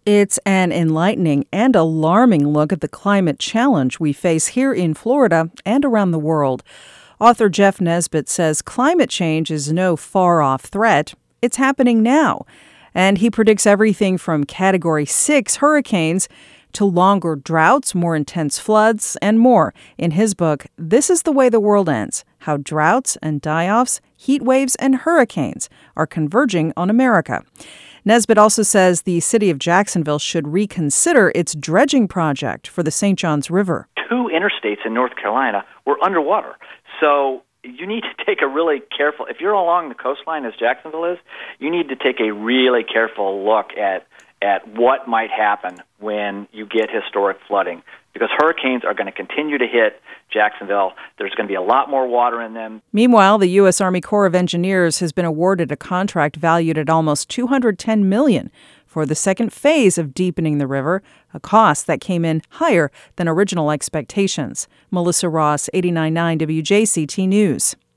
It's an enlightening and alarming look at the climate challenge we face here in Florida and around the world. Author Jeff Nesbitt says climate change is no far-off threat. It's happening now. And he predicts everything from Category 6 hurricanes to longer droughts, more intense floods, and more in his book, This is the Way the World Ends: How Droughts and Die-Offs, Heat Waves, and Hurricanes Are Converging on America. Nesbitt also says the city of Jacksonville should reconsider its dredging project for the St. Johns River. 2 interstates in North Carolina were underwater. So you need to take a really careful, if you're along the coastline as Jacksonville is, you need to take a really careful look at what might happen when you get historic flooding, because hurricanes are going to continue to hit Jacksonville. There's going to be a lot more water in them. Meanwhile, the U.S. Army Corps of Engineers has been awarded a contract valued at almost $210 million for the second phase of deepening the river, a cost that came in higher than original expectations. Melissa Ross, 89.9 WJCT News.